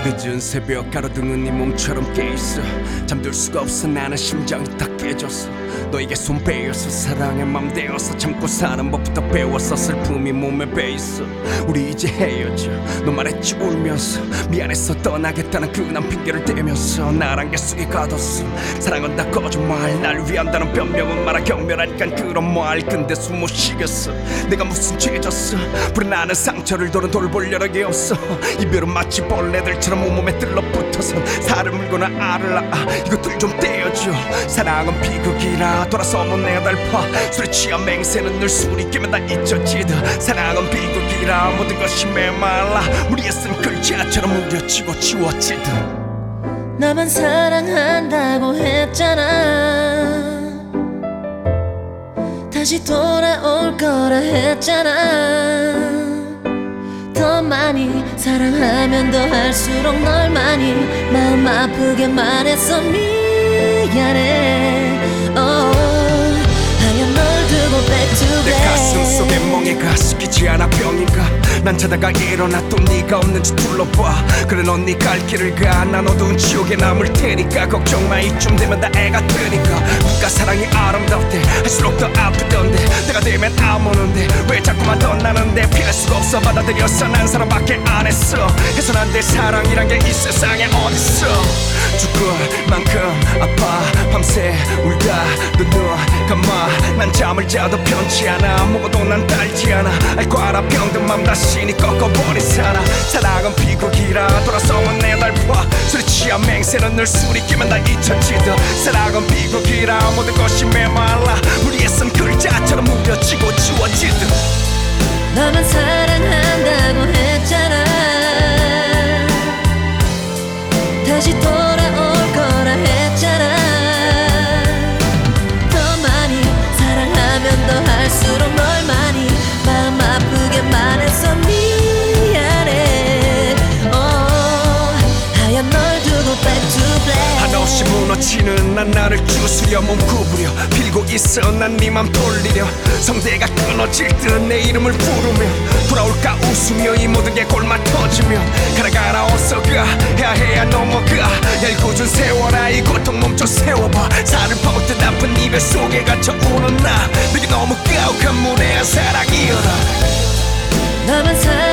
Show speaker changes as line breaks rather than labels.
늦은 새벽 가로등은 네 몸처럼 깨있어. 잠들 수가 없어 나는 심장이 다 깨졌어. 너에게 손 베어서 사랑의 맘 되어서 참고 사는 법부터 배웠어. 슬픔이 몸에 배있어. 우리 이제 헤어져. 너 말했지 울면서 미안해서 떠나겠다는 그난 핑계를 대면서 나란 게 속에 가뒀어. 사랑은 다 거짓말. 날 위한다는 변명은 말아 경멸하니까 그런 말. 근데 숨 못 쉬겠어. 내가 무슨 죄 졌어. 불에 나는 상처를 돌볼 여력이 없어. 이별은 마치 벌레들처럼 온몸에 들러붙어서 살을 물거나 알을 낳아. 이것들 좀 떼어줘. 사랑은 비극이라 돌아서면 내가 달파. 술에 취한 맹세는 늘 술이 깨면 다 잊혀지듯. 사랑은 비극이라 모든 것이 메말라. 우리의 쓴 글자처럼 무뎌지고 지워지듯.
나만 사랑한다고 했잖아. 다시 돌아올 거라 했잖아. 더 많이 사랑하면 더 할수록 널 많이 마음 아프게 말했어. 미안해. 하얀 널 두고 back to
내
black.
가슴 속에 멍해가 스키지 않아 병인가. 난 자다가 일어나 또 네가 없는지 둘러봐. 그래 넌 네 갈 길을 가. 난 어두운 지옥에 남을 테니까 걱정 마. 이쯤 되면 다 애가 되니까. 누가 사랑이 아름답대 할수록 더 아프던데. 내가 되면 안 오는데 왜 자꾸만 떠나는데. 피할 수가 없어 받아들였어. 난 사랑밖에 안 했어. 해선 안 돼 사랑이란 게 이 세상에 어딨어. 죽을 만큼 아파 밤새 울다 눈 감아. 난 잠을 자도 편치 않아. 먹어도 난 달지 않아. 알고 알아 병든 맘 다시니 꺾어버린 사람. 사랑은 비극이라 돌아서면 내 달파. 술에 취한 맹세는 늘 술이 깨면 다 잊혀지듯. 사랑은 비극이라 모든 것이 메말라. 우리의 쓴 글자처럼 무뎌지고 지워지듯.
너만 사랑한다고 했잖아. 다시 돌아올 거라 했잖아. 더 많이 사랑하면 더 할수록 널 많이 마음 아프게 말했어. 미안해. 하얀 널 두고 back to black.
한없이 무너지는 난 나를 주스려 몸 구부려 빌고 있어. 난 네 맘 돌리려 성대가 끊어질 듯 내 이름을 부르며 돌아올까 웃으며 이 모든 게 골마 터지며 가라 어서 가 해야 넘어가. 얄궂은 세월아 이 고통 멈춰 세워봐. 살을 퍼붓듯 아픈 이별 속에 갇혀 우는 나. 내게 너무 가혹한 무례한 사랑이여라.
너만 사랑한다고